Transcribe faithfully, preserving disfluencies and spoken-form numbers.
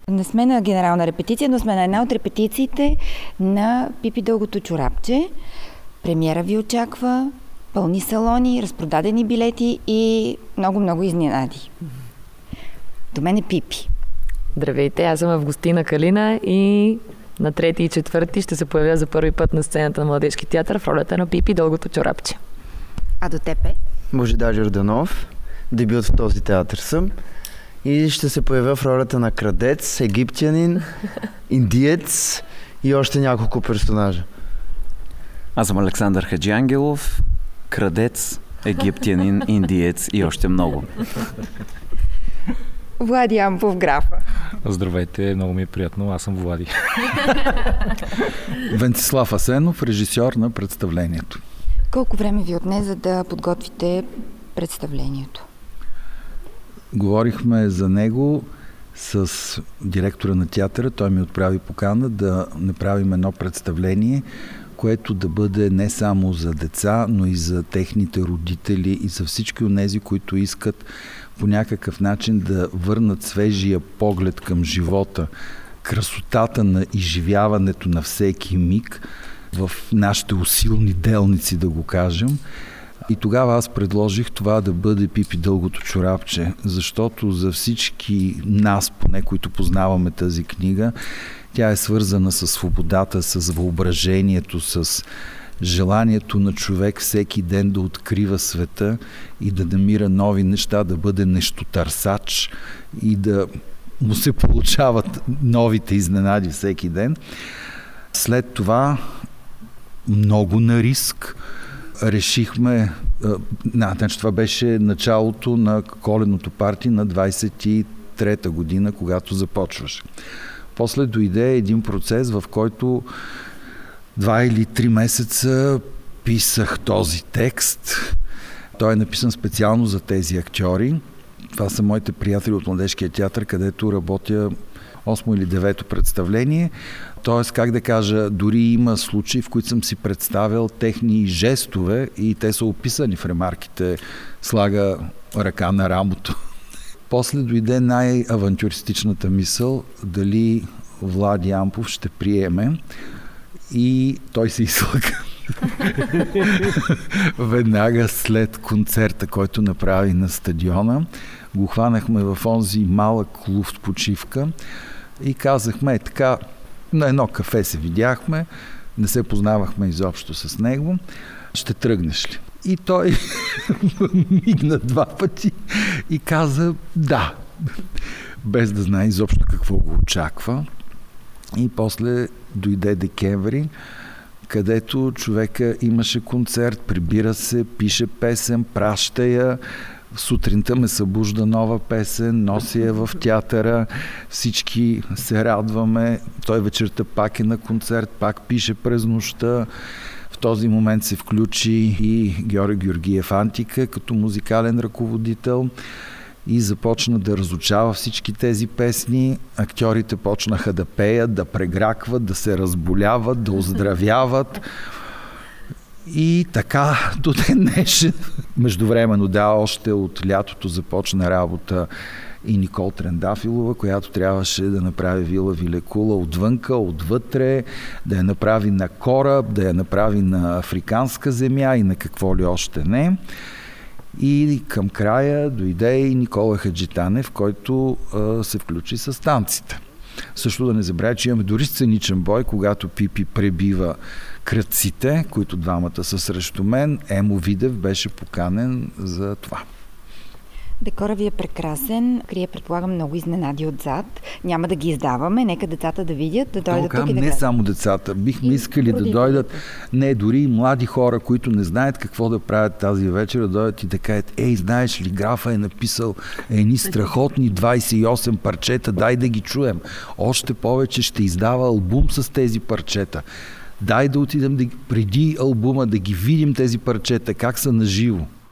Не сме на генерална репетиция, но сме на една от репетициите на Пипи дългото чорапче. Премиера ви очаква, пълни салони, разпродадени билети и много-много изненади. До мен е Пипи. Здравейте, аз съм Августина Калина и на трети и четвърти ще се появя за първи път на сцената на Младежки театър в ролята на Пипи дългото чорапче. А до теб е? Божидар Йорданов. Дебют в този театър съм. И ще се появя в ролята на крадец, египтянин, индиец и още няколко персонажа. Аз съм Александър Хаджиангелов, крадец, египтянин, индиец и още много. Влади Ампов, графа. Здравейте, много ми е приятно, аз съм Влади. Венцислав Асенов, режисьор на представлението. Колко време ви отне, за да подготвите представлението? Говорихме за него с директора на театъра. Той ми отправи покана да направим едно представление, което да бъде не само за деца, но и за техните родители и за всички онези, които искат по някакъв начин да върнат свежия поглед към живота, красотата на изживяването на всеки миг в нашите усилни делници, да го кажем. И тогава аз предложих това да бъде Пипи дългото чорапче, защото за всички нас, поне които познаваме тази книга, тя е свързана с свободата, с въображението, с желанието на човек всеки ден да открива света и да намира нови неща, да бъде нещотърсач и да му се получават новите изненади всеки ден. След това много на риск решихме, значи това беше началото на коленото парти на двайсет и трета година, когато започваше. После дойде един процес, в който два или три месеца писах този текст. Той е написан специално за тези актьори. Това са моите приятели от Младежкия театър, където работя осмо или девето представление. Тоест, как да кажа, дори има случаи, в които съм си представил техни жестове и те са описани в ремарките. Слага ръка на рамото. После дойде най-авантюристичната мисъл, дали Влади Ампов ще приеме, и той се излъга. Веднага след концерта, който направи на стадиона, го хванахме в онзи малък луфт почивка и казахме, е така, на едно кафе се видяхме, не се познавахме изобщо с него, ще тръгнеш ли? И той мигна два пъти и каза да, без да знае изобщо какво го очаква. И после дойде декември, където човека имаше концерт, прибира се, пише песен, праща я, сутринта ме събужда нова песен, носи я в театъра, всички се радваме, той вечерта пак е на концерт, пак пише през нощта. В този момент се включи и Георги Георгиев Антика като музикален ръководител и започна да разучава всички тези песни. Актьорите почнаха да пеят, да прегракват, да се разболяват, да оздравяват. И така до ден днешен. Междувременно, да, още от лятото започна работа и Никол Трендафилова, която трябваше да направи Вила Вилекула отвънка, отвътре, да я направи на кораб, да я направи на африканска земя и на какво ли още не. И към края дойде и Никола Хаджитанев, който а, се включи с танците. Също да не забравя, че имаме дори сценичен бой, когато Пипи пребива крадците, които двамата са срещу мен. Емо Видев беше поканен за това. Декора ви е прекрасен, крие, предполагам, много изненади отзад. Няма да ги издаваме, нека децата да видят, да дойдат тук и да не гледат. Само децата, бихме искали да дойдат, не, дори и млади хора, които не знаят какво да правят тази вечер, да дойдат и да кажат, ей, знаеш ли, графа е написал едни страхотни двайсет и осем парчета, дай да ги чуем. Още повече ще издава албум с тези парчета. Дай да отидем да, преди албума да ги видим тези парчета, как са наживо.